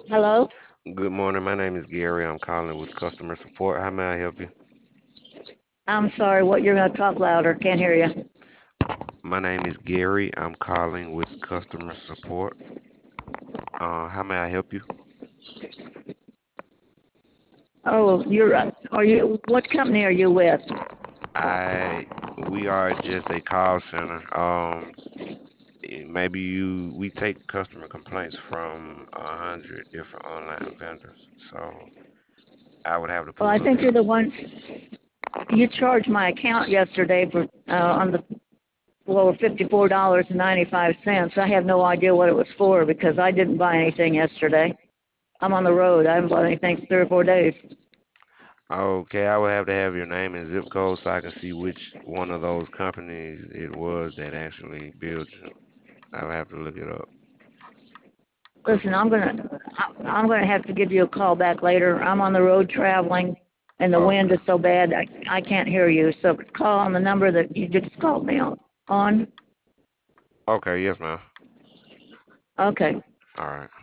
Hello? Good morning. My name is Gary. I'm calling with customer support. How may I help you? I'm sorry, what you're going to talk louder. Can't hear you. My name is Gary. I'm calling with customer support. How may I help you? Oh, are you, what company are you with? I we are just a call center. Maybe we take customer complaints from 100 different online vendors. So I would have to Well, I pull up think you're your. the one, you charged my account yesterday for, on the floor $54.95. I have no idea what it was for because I didn't buy anything yesterday. I'm on the road. I haven't bought anything for 3 or 4 days. Okay, I would have to have your name and zip code so I can see which one of those companies it was that actually billed you. I would have to look it up. Cause Listen, I'm gonna have to give you a call back later. I'm on the road traveling, and the wind okay. is so bad I can't hear you. So call on the number that you just called me on. Okay, yes, ma'am. Okay. All right.